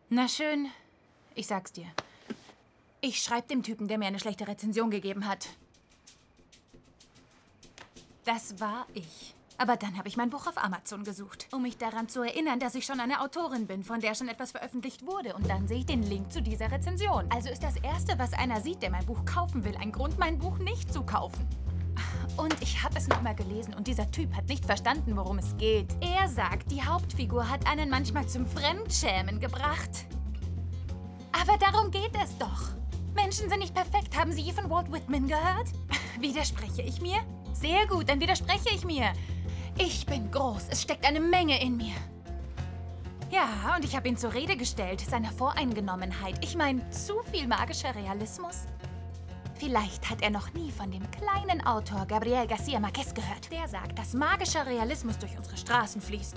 Na schön, ich sag's dir. Ich schreibe dem Typen, der mir eine schlechte Rezension gegeben hat. Das war ich. Aber dann habe ich mein Buch auf Amazon gesucht, um mich daran zu erinnern, dass ich schon eine Autorin bin, von der schon etwas veröffentlicht wurde. Und dann sehe ich den Link zu dieser Rezension. Also ist das Erste, was einer sieht, der mein Buch kaufen will, ein Grund, mein Buch nicht zu kaufen. Und ich habe es nochmal gelesen und dieser Typ hat nicht verstanden, worum es geht. Er sagt, die Hauptfigur hat einen manchmal zum Fremdschämen gebracht. Aber darum geht es doch. Menschen sind nicht perfekt. Haben Sie je von Walt Whitman gehört? Widerspreche ich mir? Sehr gut, dann widerspreche ich mir. Ich bin groß. Es steckt eine Menge in mir. Ja, und ich habe ihn zur Rede gestellt. Seine Voreingenommenheit. Ich meine, zu viel magischer Realismus. Vielleicht hat er noch nie von dem kleinen Autor Gabriel García Márquez gehört. Der sagt, dass magischer Realismus durch unsere Straßen fließt.